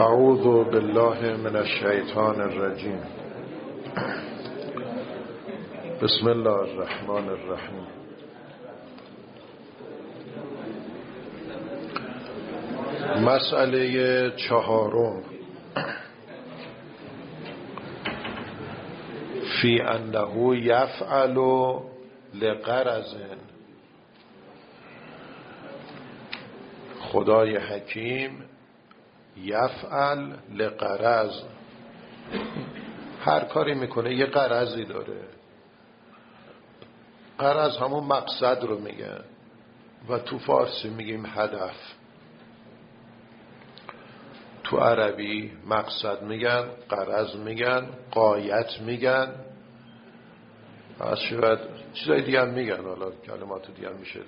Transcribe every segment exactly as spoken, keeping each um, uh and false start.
اعوذ بالله من الشیطان الرجیم. بسم الله الرحمن الرحیم. مسئله چهارم، فی انه یفعل لغرض. خدای حکیم یفعل لغرض، هر کاری میکنه یه غرضی داره. غرض همون مقصد رو میگن و تو فارسی میگیم هدف، تو عربی مقصد میگن، غرض میگن، غایت میگن، از شاید چیزای دیگه هم میگن، حالا کلمات دیگه هم میشه.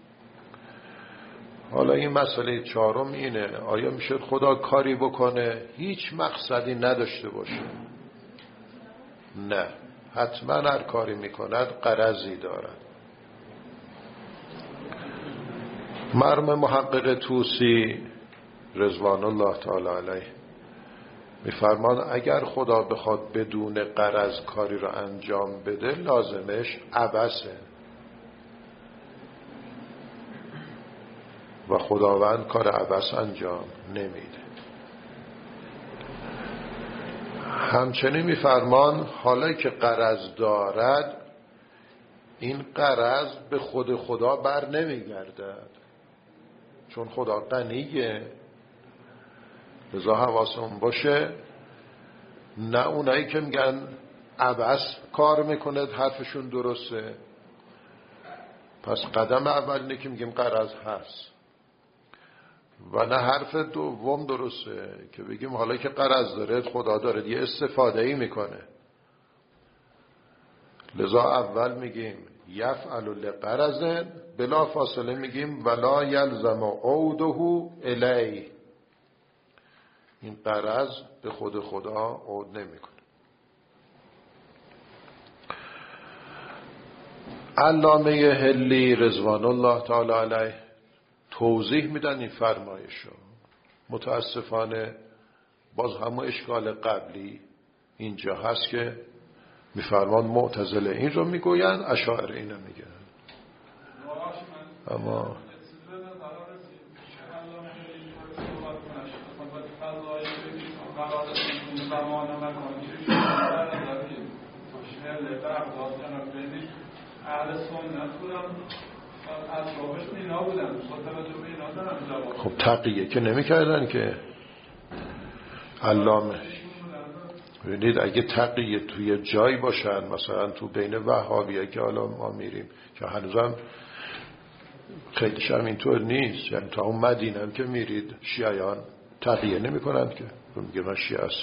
حالا این مسئله چهارم اینه، آیا میشه خدا کاری بکنه هیچ مقصدی نداشته باشه؟ نه، حتما هر کاری میکند غرضی دارد. مرحوم محقق طوسی رضوان الله تعالی علیه میفرمان اگر خدا بخواد بدون غرض کاری رو انجام بده لازمش عبثه و خداوند کار عبث انجام نمیده. همچنین میفرمان حالا که غرض دارد این غرض به خود خدا بر نمیگردد، چون خدا غنیه. لذا حواسمون باشه نه اونایی که میگن عبث کار میکنه حرفشون درسته. پس قدم اول اینه که میگیم غرض هست، و نه حرف دوم درسته که بگیم حالا که غرض داره خدا داره یه استفاده ای میکنه. لذا اول میگیم یفعل لغرض، بلا فاصله میگیم ولا یلزم عوده الی. این غرض به خود خدا عود نمیکنه. علامه حلی رضوان الله تعالی علیه توضیح میدن این فرمایشو. متاسفانه باز همون اشکال قبلی اینجا هست که میفرمان معتزله این رو میگوین، اشاعره اینو میگن. اما خب تقیه که نمی کردن که علامه. ببینید اگه تقیه توی جایی باشن، مثلا تو بین وهابیه که حالا ما میریم که هنوزم خیلیش هم اینطور نیست، یعنی تا اون مدینه هم که میرید شیعیان تقیه نمی کنند که میگه من شیعه هست.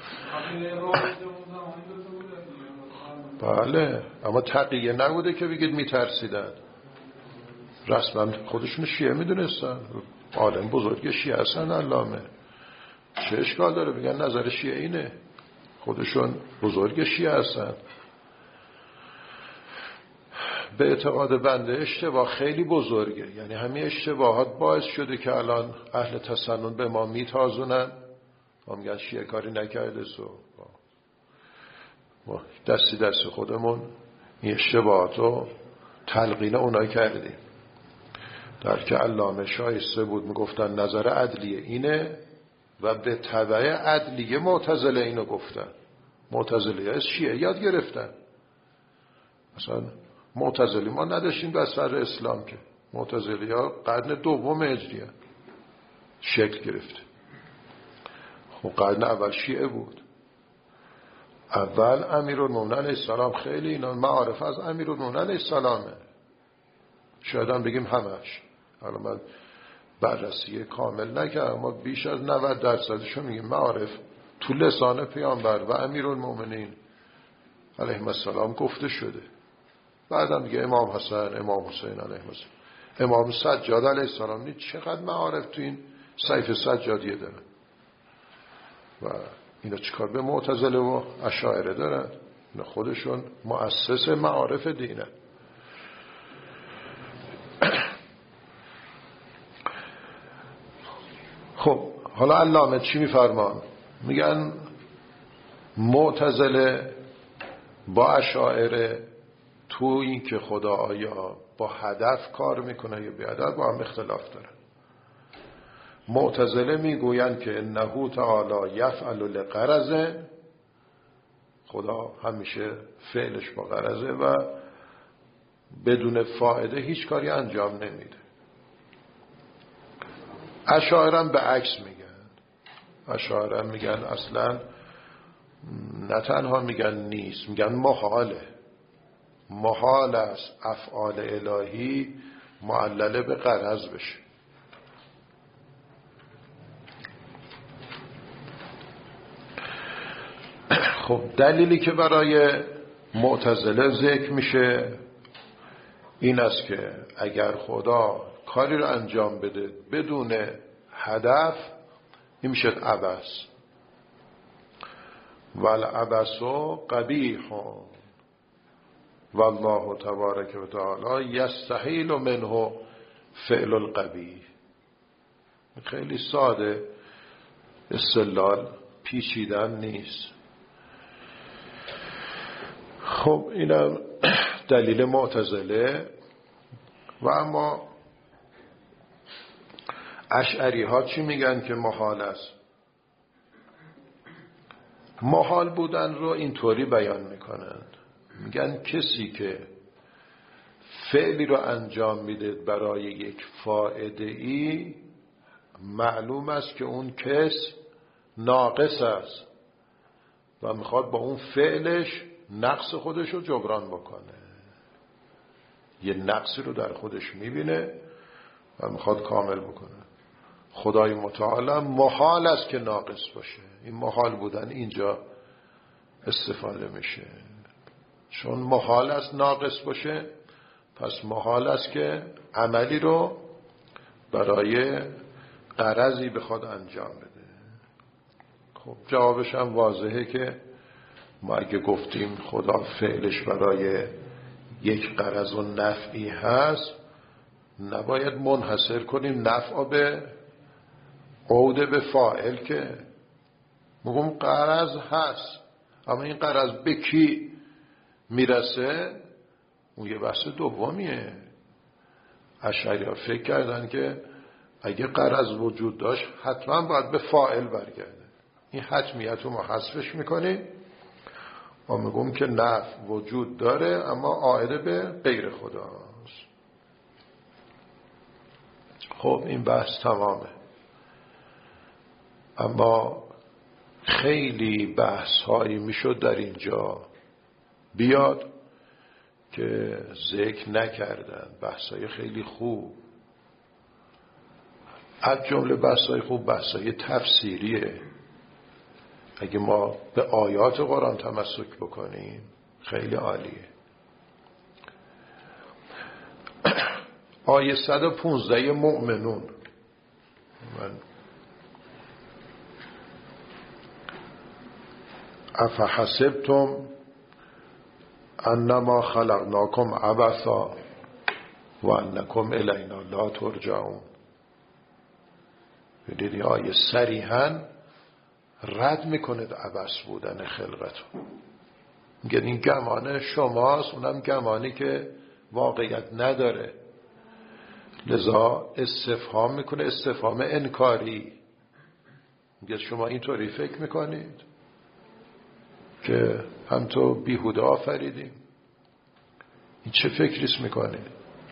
بله، اما تقیه نبوده که بگید میترسیدن، رسما خودشون شیعه میدونستن، عالم بزرگ شیعه هستن. علامه چه اشکال داره بگن نظر شیعه اینه؟ خودشون بزرگ شیعه هستن. به اعتقاد بنده اشتباه خیلی بزرگه، یعنی همین اشتباهات باعث شده که الان اهل تسنن به ما میتازونن. ما میگن شیعه کاری نکرده، سو ما دستی دست خودمون این اشتباهات رو تلقین اونایی کردیم. در که علامه شایسته بود میگفتن نظر عدلیه اینه و به تبع عدلیه معتزله اینو گفتن. معتزله از شیعه یاد گرفتن. مثلا معتزلی ما نداشتیم در سر اسلام که معتزلی ها قرن دوم هجریه شکل گرفته. خب قرن اول شیعه بود. اول امیرالمومنین علیه السلام، خیلی اینا معارف از امیرالمومنین علیه السلامه، شاید هم بگیم همش. حالا من بررسی کامل نکردم، اما بیش از نود درصدشو میگیم معارف تو لسان پیامبر و امیرالمومنین علیهم السلام گفته شده. بعدم دیگه امام حسن، امام حسین علیهم السلام، امام سجاد علیه السلام. نید چقدر معارف تو این سیف سجادیه دارن. و اینا چیکار به معتزله و اشاعره دارن؟ اینا خودشون مؤسس معارف دینه. خب حالا علامه چی میفرمان؟ میگن معتزله با اشاعره تو این که خدا آیا با هدف کار میکنه یا بی هدف با هم اختلاف داره. معتزله میگویند که انه تعالی یفعل لغرض، خدا همیشه فعلش با غرضه و بدون فایده هیچ کاری انجام نمیده. اشاعره هم به عکس میگن. اشاعره میگن اصلا نه تنها میگن نیست، میگن محاله. محال است افعال الهی معلله به غرض بشه. خب دلیلی که برای معتزله ذکر میشه این است که اگر خدا کاری رو انجام بده بدون هدف این میشه عبث. والعبث قبیح والله تبارک و تعالی یستحیل منه فعل القبیح. خیلی ساده استدلال، پیچیدن نیست. خب اینم دلیل معتزله. و اما اشعری ها چی میگن که محال است؟ محال بودن رو اینطوری بیان میکنند، میگن کسی که فعلی رو انجام میده برای یک فائده ای معلوم است که اون کس ناقص است و میخواد با اون فعلش نقص خودش رو جبران بکنه. یه نقصی رو در خودش میبینه و میخواد کامل بکنه. خدای متعال محال است که ناقص باشه. این محال بودن اینجا استفاده میشه. چون محال است ناقص باشه پس محال است که عملی رو برای غرضی بخواد انجام بده. خب جوابش هم واضحه که ما اگه گفتیم خدا فعلش برای یک غرض و نفعی هست نباید منحصر کنیم نفع به عوده به فاعل، که میگم غرض هست اما این غرض به کی میرسه اون یه بحث دومیه. اشعری‌ها فکر کردن که اگه غرض وجود داشت حتما باید به فاعل برگرده. این حتمیت رو ما حذفش میکنیم و میگم که نفع وجود داره اما عائد به غیر خداست. خب این بحث تمامه. اما خیلی بحث هایی میشد در اینجا بیاد که ذکر نکردن. بحث های خیلی خوب، از جمله بحث های خوب بحث های تفسیریه. اگه ما به آیات قرآن تمسک بکنیم خیلی عالیه. آیه صد و پانزده مؤمنون، من افحسبتم انما خلقناکم عبثا و انکم الینا لا ترجعون. ببینید این آیه صریحاً رد میکنه عبث بودن خلقتون. میگه این گمان شماست، اونم گمانی که واقعیت نداره. لذا استفهام میکنه، استفهام انکاری. میگه شما اینطوری فکر میکنید که هم تو بیهوده آفریدیم؟ این چه فکریست میکنید؟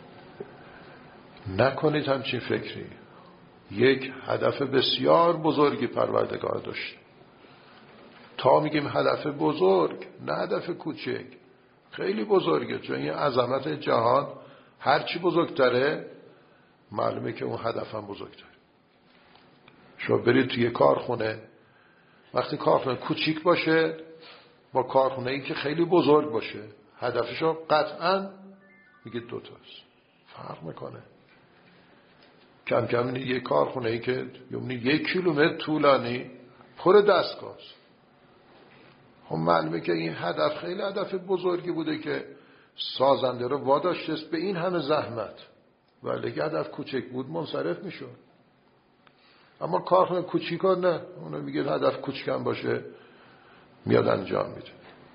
نکنید همچین فکری. یک هدف بسیار بزرگی پروردگار داشت. تا میگیم هدف بزرگ نه هدف کوچک، خیلی بزرگه. چون این عظمت جهان هرچی بزرگتره معلومه که اون هدف هم بزرگتره. شما برید توی کارخونه، وقتی کارخونه کوچیک باشه با کارخونه ای که خیلی بزرگ باشه هدفشو قطعا میگه دوتاست، فرق میکنه. کم کم یه کارخونه ای که یعنی یک کیلومتر طولانی پر دستگاه است. خب معلومه که این هدف خیلی هدف بزرگی بوده که سازنده رو واداشته است به این همه زحمت، ولی اگه هدف کوچک بود منصرف میشد. اما کار کوچیک ها نه، اونو میگه هدف کوچیکم باشه میاد انجام میده.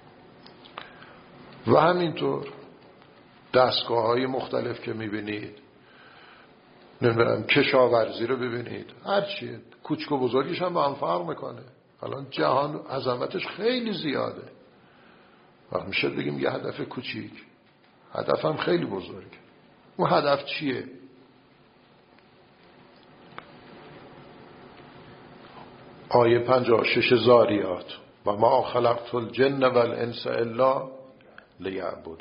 و همینطور دستگاه های مختلف که میبینید، نمیدونم کشاورزی رو ببینید، هرچی کوچک و بزرگیش هم با هم فرق میکنه. الان جهان عظمتش خیلی زیاده، وقت میشه بگیم یه هدف کوچیک، هدف هم خیلی بزرگ. اون هدف چیه؟ آیه پنجاه و شش زاریات و ما خلقت الجن والانس الا لیعبدون.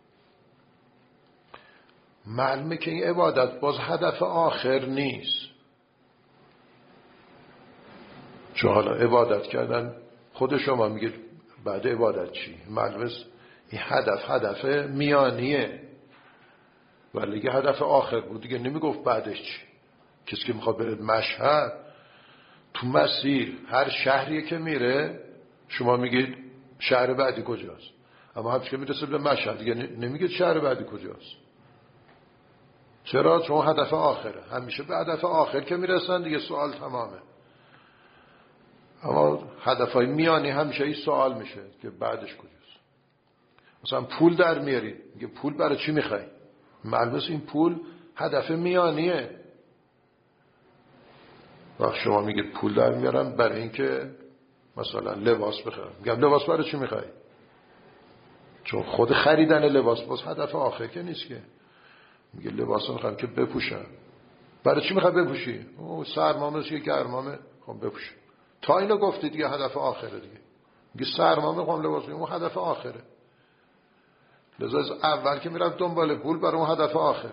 معلومه که این عبادت باز هدف آخر نیست، چون حالا عبادت کردن خود شما میگید بعد عبادت چی؟ معلومه این هدف هدف میانیه، ولی دیگه هدف آخر بود دیگه نمیگفت بعدش چی. کسی که میخواد بره مشهد، تو مسیر هر شهریه که میره شما میگید شهر بعدی کجاست، اما همچه که میرسه به مشهد دیگه نمیگید شهر بعدی کجاست. چرا؟ چون هدف آخره. همیشه به هدف آخر که میرسن دیگه سوال تمامه. اما هدفهای میانی همیشه این سوال میشه که بعدش کجاست. مثلا پول در میاری، میگه پول برای چی میخوای؟ معلومه این پول هدف میانیه. وقت شما میگید پول در میارم برای اینکه مثلا لباس بخرم، میگم لباس برای چی میخوای؟ چون خود خریدن لباس باز هدف آخر که نیست که. میگه لباس میخوام که بپوشم. برای چی میخوای بپوشی؟ او سرمامه چیه، گرمامه، خب بپوشم. تا اینو گفتی دیگه هدف آخره دیگه. میگه سرمامه میخوام لباس بپوشم، اون هدف آخره. لذا از اول که میرفت دنبال پول برای اون هدف آخره.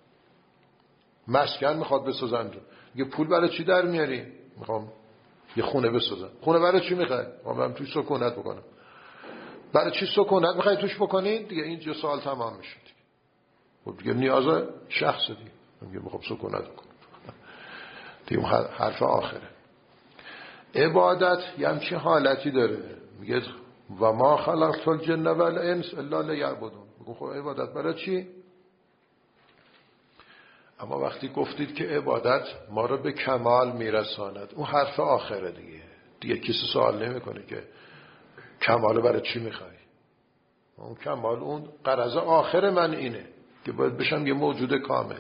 مسکن میخواد بسازن، میگه پول برای چی در میاری؟ میخوام یه خونه بسازم. خونه برای چی میخوای؟ میخوام برم توش سکونت بکنم. برای چی سکونت میخوای توش بکنید؟ دیگه اینجا سوال تمام میشه دیگه. خب دیگه نیاز شخص دیگه. میگه میخوام سکونت بکنم. دیگه حرف آخره. عبادت یه همچین حالتی داره. میگه و ما خلقت الجن والانس الا لیعبدون. میگه خب عبادت برای چی؟ اما وقتی گفتید که عبادت ما رو به کمال میرساند، اون حرف آخره دیگه. دیگه کسی سوال نمیکنه که کمال برای چی میخوای. اون کمال، اون غرض آخر من اینه که باید بشم یه موجود کامل.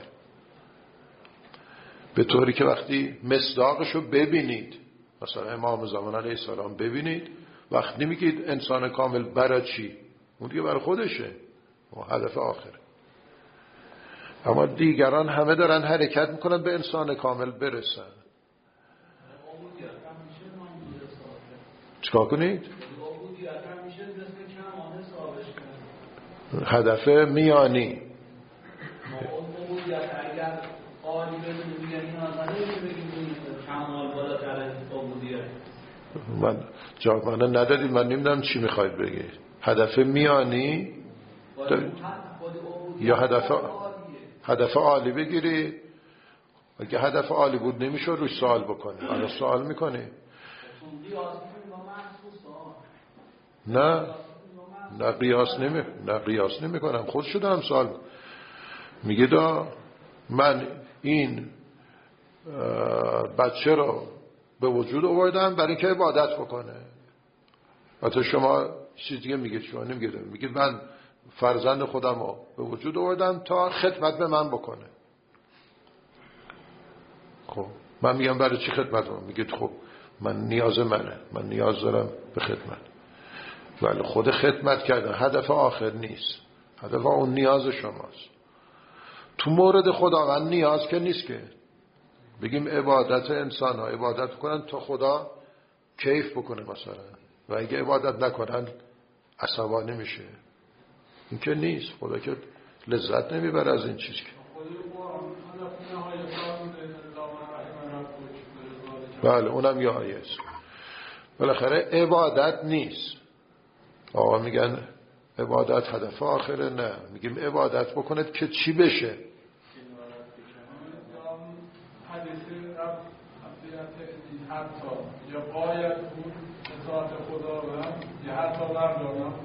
به طوری که وقتی مصداقشو ببینید، مثلا امام زمان علیه السلام ببینید، وقتی نمیگید انسان کامل برای چی، اون دیگه برای خودشه، اون هدف آخره. اما دیگران همه دارن حرکت میکنن به انسان کامل برسن. چیکار کنید؟ هدف میانی. من جواب من ندادید، من نمیدونم چی میخواید بگید. هدف میانی دارید یا هدف هدف عالی بگیری؟ اگه هدف عالی بود نمیشه روش سوال بکنی. حالا سوال میکنی؟ نه نه قیاس نمی نه قیاس نمی کنم. خود شدم سوال میگه دا من این بچه رو به وجود آوردم برای اینکه عبادت بکنه. حتی شما چیز دیگه میگید، شما نمیگید، میگید من فرزند خودم رو به وجود آوردم تا خدمت به من بکنه. خب من میگم برای چی خدمت بکنم؟ میگید خب من نیاز منه، من نیاز دارم به خدمت. ولی خود خدمت کردن هدف آخر نیست، هدف اون نیاز شماست. تو مورد خداوند نیاز که نیست که بگیم عبادت انسان ها عبادت کنن تا خدا کیف بکنه مثلا، و اگه عبادت نکنن عصبانی میشه. این که نیست. خدا که لذت نمیبره از این چیز که. بله اونم یه آیه است. بالاخره عبادت نیست. آقا میگن عبادت هدف آخره، نه، میگیم عبادت بکنید که چی بشه. حتی یا باید بود اطاعت خداوند یا حتی بردارم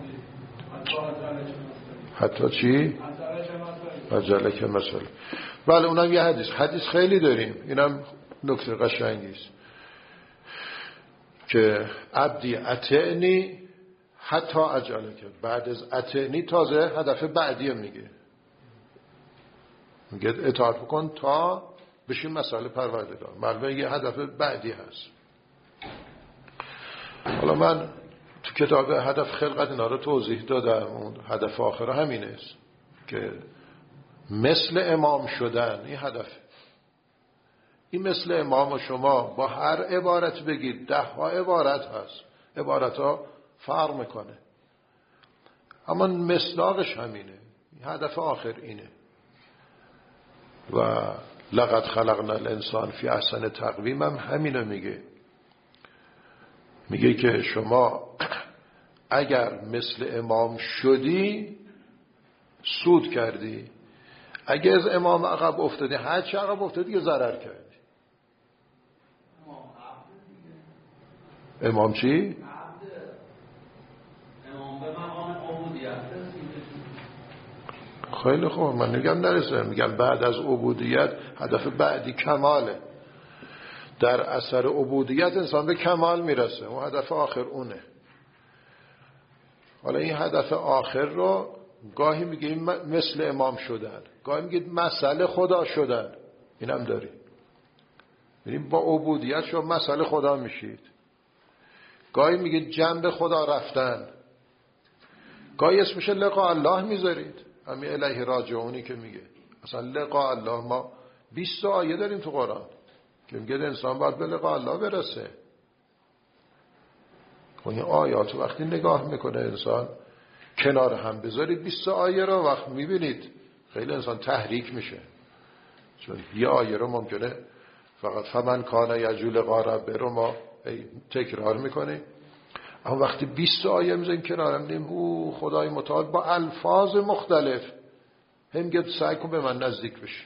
حتی چی؟ عجله که مثلا. بله اونم یه حدیث حدیث خیلی داریم. اینم نکته قشنگی است که عبدی اطعنی حتی عجله کرد. بعد از اطعنی تازه هدف بعدی میگه، میگه اطاعت بکن تا بشی مسئله پروردگار. معلومه یه هدف بعدی هست. حالا من تو کتاب هدف خلقت اینا رو توضیح دادم. اون هدف آخر همین است که مثل امام شدن این هدف. این مثل امام و شما با هر عبارت بگید، ده ها عبارت هست، عبارت ها فرق میکنه، اما مصداقش همینه. هدف آخر اینه. و لقد خلقنا الانسان فی احسن تقویم هم همینو میگه. میگه که شما اگر مثل امام شدی سود کردی، اگه از امام عقب افتادی، هر چه عقب افتادی که ضرر کردی. امام چی؟ امام به مقام عبودیت. خیلی خوب، من میگم نرسه، میگم بعد از عبودیت هدف بعدی کماله. در اثر عبودیت انسان به کمال میرسه، اون هدف آخر اونه. حالا این هدف آخر رو گاهی میگیم مثل امام شدن، گاهی میگید مسئله خدا شدن. اینم داریم، ببینیم با عبودیت شما مسئله خدا میشید. گاهی میگید جنب خدا رفتن، گاهی اسمش لقاء الله میذارید. همین الیه راجعونی که میگه اصلا لقاء الله، ما بیست آیه داریم تو قرآن که میگه انسان باید به لقاء الله برسه. خب این آیات وقتی نگاه میکنه انسان کنار هم بذارید بیست آیه رو، وقت میبینید خیلی انسان تحریک میشه، چون یه آیه رو ممکنه فقط فمن کان یرجو لقاء ربه رو ما تکرار میکنیم، اما وقتی بیست آیه میذاریم کنار هم میدیم او خدای متعال با الفاظ مختلف هم گفت سعی کن به من نزدیک بشی.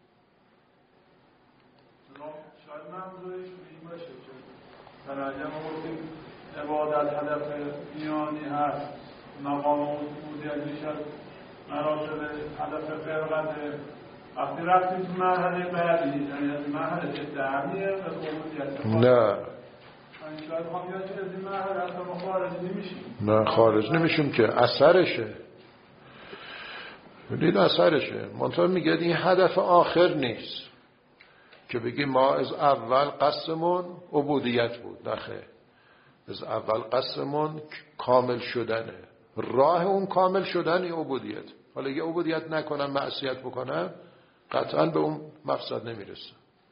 شاید منظورش این باشه که در اگه ما گفتیم عبادت هدف میانی هست، مقام عبودیت میشه مراتب هدف خلقته. وقتی رفتیم تو مرحله بعدی، یعنی از مرحله که دهمیه از عبودیت نه شاید خواهم بیاد که از این مرحله اصلا ما خارج نمیشیم. نه خارج نمیشیم که اثرشه. ببینید اثرشه. منطقه میگه این هدف آخر نیست که بگیم ما از اول قصدمون عبودیت بود. نخیر، از اول قصدمون کامل شدنه. راه اون کامل شدن این عبودیت. حالا اگه عبودیت نکنم معصیت بکنم قطعا به اون مقصد نمیرسه.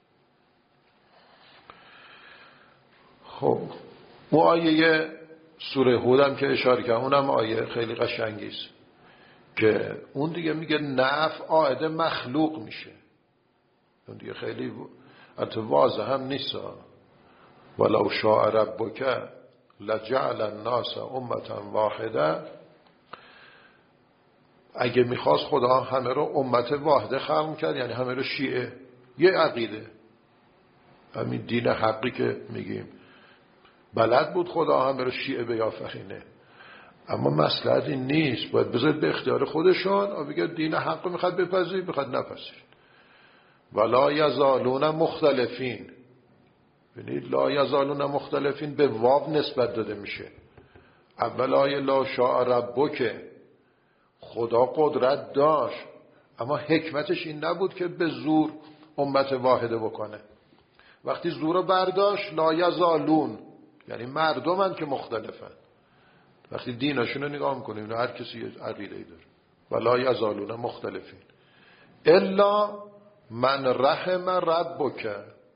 خب اون آیه سوره هود هم که اشاره کردم اونم آیه خیلی قشنگی است که اون دیگه میگه نفع عائد مخلوق میشه. اون دیگه خیلی البته واضح هم نیست. ولو شاء ربک لجعل الناس امة واحده. اگه میخواست خدا همه رو امت واحده خلق میکرد، یعنی همه رو شیعه، یه عقیده، همین دین حقی که میگیم. بلد بود خدا همه رو شیعه بیافرینه، اما مصلحت این نیست. باید بذارید به اختیار خودشون و بگه دین حق رو میخواد بپذیر، میخواد نپذیر. ولا یزالون مختلفین. ببینید لا یزالون مختلفین به واو نسبت داده میشه. اول آیه لا شاء ربک، خدا قدرت داشت اما حکمتش این نبود که به زور امت واحده بکنه. وقتی زور رو برداشت لا یزالون، یعنی مردمن که مختلفن. وقتی دیناشون رو نگاه میکنیم هر کسی یه عقیده‌ای داره. ولا یزالون مختلفین الا من رحم ربک،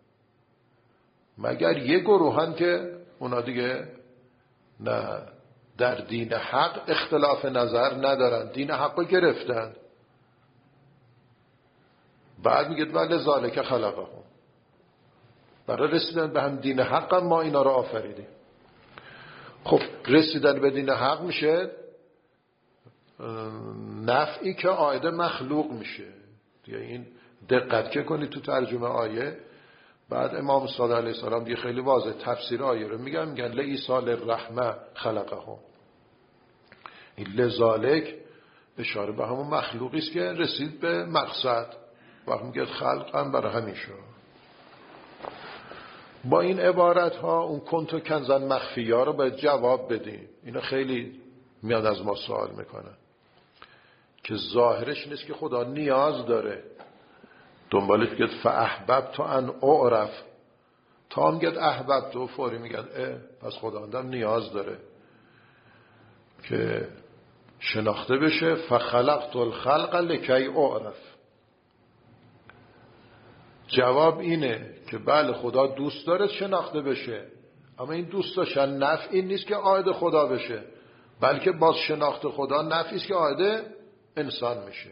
مگر یه گروهن که اونا دیگه نه در دین حق اختلاف نظر ندارن، دین حق رو گرفتن. بعد میگه ولی ذالک خلقهم، برای رسیدن به هم دین حق هم ما اینا رو آفریدیم. خب رسیدن به دین حق میشه نفعی که عائد مخلوق میشه. دیگه این دقت که کنید تو ترجمه آیه. بعد امام صادق علیه السلام دیگه خیلی واضح تفسیر آیه رو میگن، میگن لعیسی للرحمه خلقهم. این لذالک اشاره به همون مخلوقی است که رسید به مقصد. وقت میگه خلق هم برای همین شد. با این عبارت ها اون کنتو کنزن مخفی ها رو باید جواب بدیم. اینا خیلی میاد از ما سوال میکنن که ظاهرش نیست که خدا نیاز داره. دنبالش بگید فاحببت تو ان اعرف، تا هم گید احببت تو فوری میگن اه پس خدا هم نیاز داره که شناخته بشه. فخلقت الخلق لکی اعرف. جواب اینه که بله خدا دوست داره شناخته بشه، اما این دوست داشتن نفع این نیست که عاید خدا بشه، بلکه باز شناخت خدا نفعی است که عاید انسان میشه.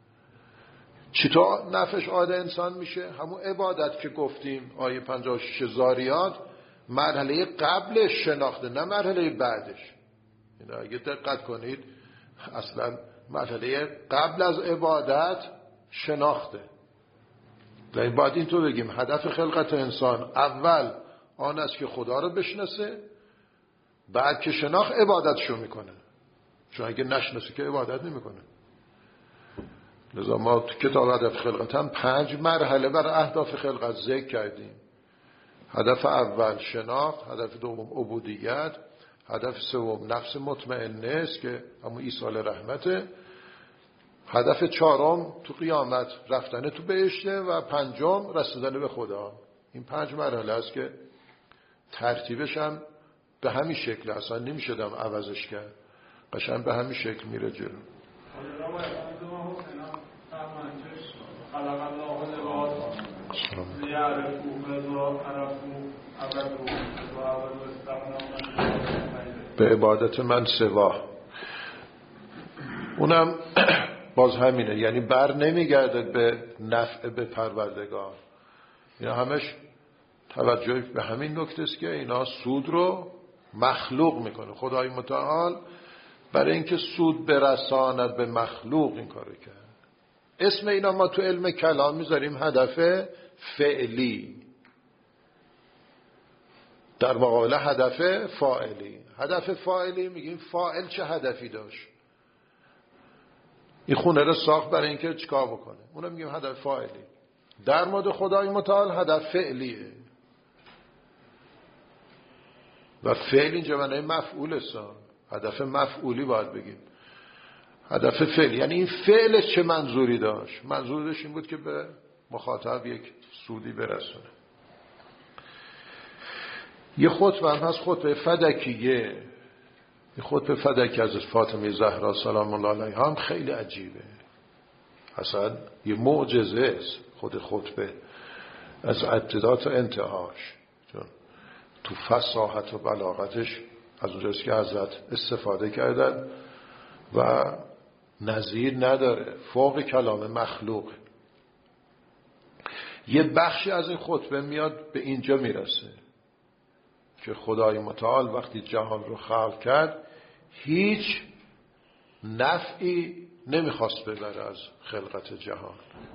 چطور نفعش عاید انسان میشه؟ همون عبادت که گفتیم آیه پنجاه و شش زاریات، مرحله قبلش شناخته نه مرحله بعدش. این اگه دقت کنید اصلا مرحله قبل از عبادت شناخته. و باید این تو بگیم هدف خلقت انسان اول آن است که خدا رو بشناسه، بعد که شناخت عبادتشو میکنه، چون اگه نشناسه که عبادت نمیکنه. لذا ما تو کتاب هدف خلقت هم پنج مرحله برای اهداف خلقت ذکر کردیم. هدف اول شناخت، هدف دوم عبودیت، هدف سوم نفس مطمئنه است که همون ایصال رحمته، هدف چهارم تو قیامت رفتن تو بهشته و پنجم رسیدن به خدا. این پنج مرحله است که ترتیبش هم به همین شکل اصلا نمیشه دم عوضش کرد، قشنگ به همین شکل میره جلو. به عبادت من سوا، اونم باز همینه، یعنی بر نمیگرده به نفع به پروردگار. اینا همش توجه به همین نکته است که اینا سود رو مخلوق میکنه. خدای متعال برای اینکه سود برساند به مخلوق این کارو کرد. اسم اینا ما تو علم کلام میذاریم هدف فعلی، در مقابل هدف فاعلی. هدف فاعلی میگیم فاعل چه هدفی داشت، این خونه رو ساخت برای اینکه چیکار بکنه، اونو میگیم هدف فاعلی. در مورد خدای متعال هدف فعلیه و فعل اینجا معنی مفعول است. هدف مفعولی باید بگیم، هدف فعل یعنی این فعل چه منظوری داشت. منظورش این بود که به مخاطب یک سودی برسونه. یه خطبه هم هست، خطبه فدکیه. یه خطبه فدکی از فاطمه زهرا سلام الله علیها هم خیلی عجیبه، اصلا یه معجزه است خود خطبه از ابتدا تا انتهاش، چون تو فصاحت و بلاغتش از اونجاست که حضرت استفاده کردن و نظیر نداره، فوق کلام مخلوق. یه بخشی از این خطبه میاد به اینجا میرسه که خدای متعال وقتی جهان رو خلق کرد هیچ نفعی نمیخواست ببره از خلقت جهان.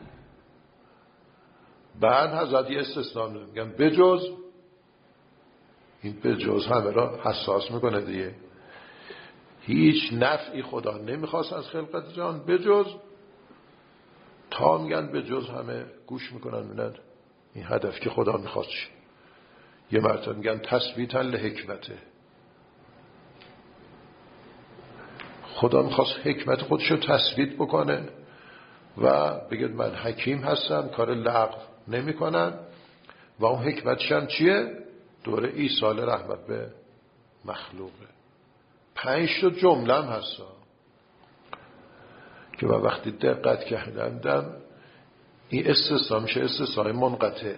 بعد حضرت یه استثناء میگن بجز، این بجز همه را حساس میکنه دیگه، هیچ نفعی خدا نمیخواست از خلقت جهان بجز، تا میگن بجز همه گوش میکنن میگن این هدف که خدا میخواست چی. یه مرتبه میگن تثبیتا لحکمته، خدا میخواست حکمت خودش رو تثبیت بکنه و بگید من حکیم هستم، کار لغو نمی کنم و اون حکمتش هم چیه؟ دوره ایصال رحمت به مخلوقه. پنج تا جمله هم هستا که من وقتی دقت کردم این استثناء میشه استثناء منقطع.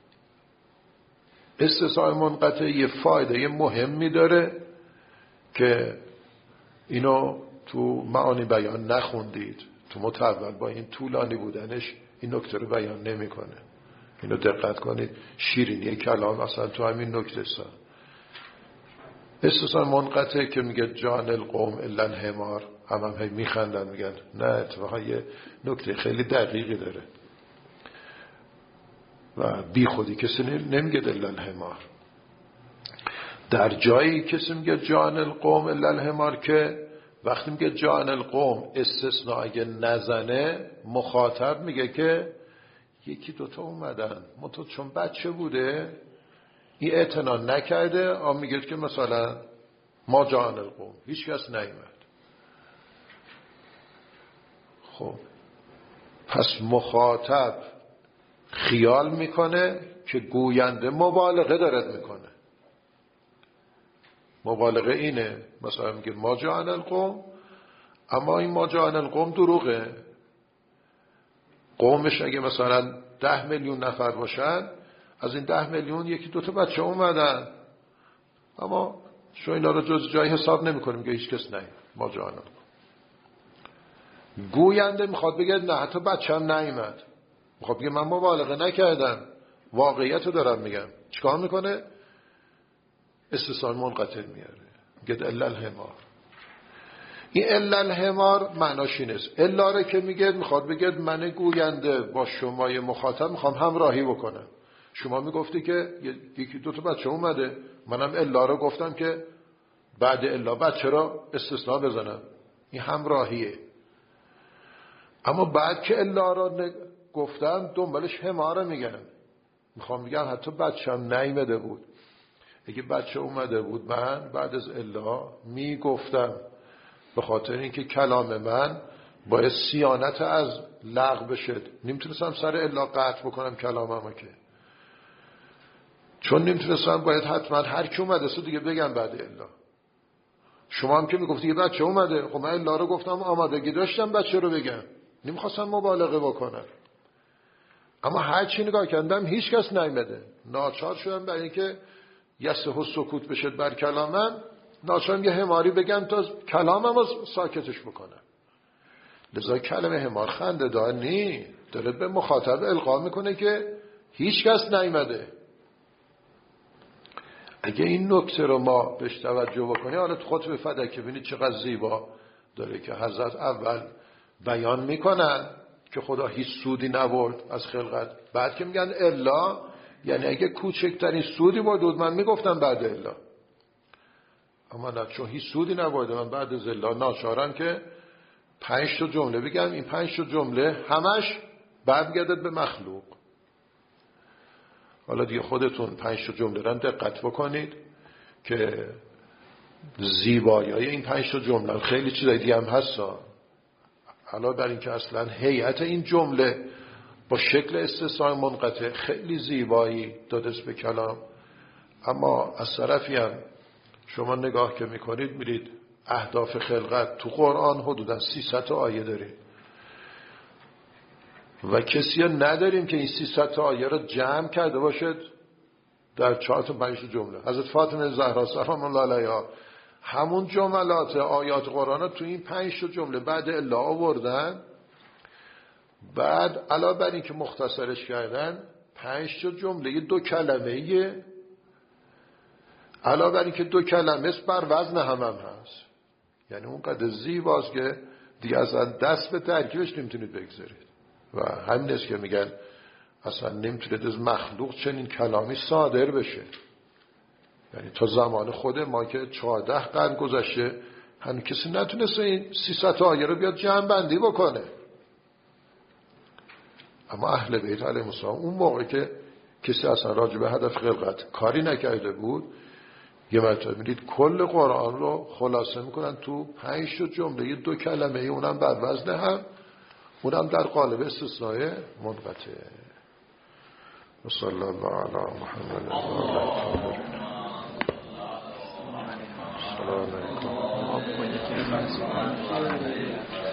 استثناء منقطع یه فایده یه مهمی داره که اینو تو معانی بیان نخوندید، تو متول با این طولانی بودنش این نکته رو بیان نمیکنه. اینو دقت کنید، شیرینی کلام اصلا تو همین نکته است. استثناء منقطع که میگه جان القوم الا الحمار، هم هم هی میخندن میگن نه، اتفاقا یه نکته خیلی دقیقی داره و بی خودی کسی نمیگه الا الحمار. در جایی کسی میگه جان القوم الا الحمار که وقتی میگه جان القوم استثناء اگه نزنه مخاطب میگه که یکی دوتا اومدن منتها چون بچه بوده این اعتنا نکرده، آن میگه که مثلا ما جان القوم، هیچ کس نیامد. خب پس مخاطب خیال میکنه که گوینده مبالغه دارد میکنه. مبالغه اینه، مثلا میگه ما جان القوم، اما این ما جان القوم دروغه. قومش اگه مثلا ده میلیون نفر باشن، از این ده میلیون یکی دوتا بچه اومدن، اما شو اینا رو جز جای حساب نمی کنیم که هیچ کس نیامد. ما جان القوم. گوینده میخواد بگه نه حتی بچه هم نیامد، میخواد بگه من مبالغه نکردم، واقعیت رو دارم میگم. چیکار میکنه؟ استثناء منقطع میاره، میگه الا الحمار. این الا الحمار معناش این است. الا رو که میگه میخواد بگه من گوینده با شمای مخاطب میخوام همراهی بکنم. شما میگفتی که یکی دو تا بچه اومده، منم الا رو گفتم که بعد الا بچه را استثناء بزنم. این همراهیه. اما بعد که الا رو گفتم دنبالش حمار میگن. میخوام بگم حتی بچه هم نیامده بود. اگه بچه اومده بود من بعد از الا میگفتم، به خاطر اینکه کلام من باید صیانت از لغو بشه. نمیتونستم سر الا قطع بکنم کلاممو، که چون نمیتونستم باید حتما هر کی اومده سو دیگه بگم بعد الا. شما هم که میگفتی یه بچه اومده، خب من الا رو گفتم آمادگی داشتم بچه رو بگم، نمیخواستم مبالغه بکنم. اما هر چی نگاه کردم هیچ کس نیامده، ناچار شدم برای اینکه یسه سکوت بشه بر کلامم، ناچارم یه حماری بگم تا کلامم رو ساکتش بکنم. لذا کلمه حمار خنده دار نی، داره به مخاطب القا میکنه که هیچ کس نیامده. اگه این نکته رو ما بهش توجه بکنیم، حالا تو خطبه فدک ببینید چقدر زیبا داره که حضرت اول بیان میکنن که خدا هیچ سودی نبرد از خلقت، بعد که میگن الا، یعنی اگه کوچکترین سودی بود من میگفتم بعد الا، اما نه، چون هیچ سودی نبرد من بعد از الا ناچارم که پنج تا جمله بگم. این پنج تا جمله همش برمیگردد به مخلوق. حالا دیگه خودتون پنج تا جمله را دقت بکنید که زیبایی های این پنج تا جمله، خیلی چیزای دیگه هم هستا. حالا بر این که اصلا هیئت این جمله با شکل استثناء منقطع خیلی زیبایی داده به کلام، اما از طرفی هم شما نگاه که میکنید میرید اهداف خلقت تو قرآن حدودا سیصد آیه داریم و کسی نداریم که این سیصد آیه رو جمع کرده باشد در چهار تا پنج تا جمله. حضرت فاطمه زهرا سلام الله علیها همون جملات آیات قرآن رو تو این پنج تا جمله بعد الا آوردن، بعد علاوه بر این که مختصرش کردن پنج تا جمله دو کلمه‌ای، علاوه بر این که دو کلمه است بر وزن هم هم هست. یعنی اون قدر زیباست که دیگه اصلا دست به ترکیبش نمیتونید بگذارید. و همین است که میگن اصلا نمیتونید از مخلوق چنین کلامی صادر بشه. یعنی تا زمان خود ما که چهارده قرن گذشته هنوز کسی نتونسته این سیصد آیه رو بیاد جمع بندی بکنه. اما اهل بیت علیهم السلام اون موقع که کسی اصلا راجع به هدف خلقت کاری نکرده بود، یه مرتبه میدید کل قرآن رو خلاصه میکنن تو پنج تا جمله دو کلمه، اونم بر وزن هم، اونم در قالب استثناء منقطع. صلی الله علی محمد و آله السلام علیکم.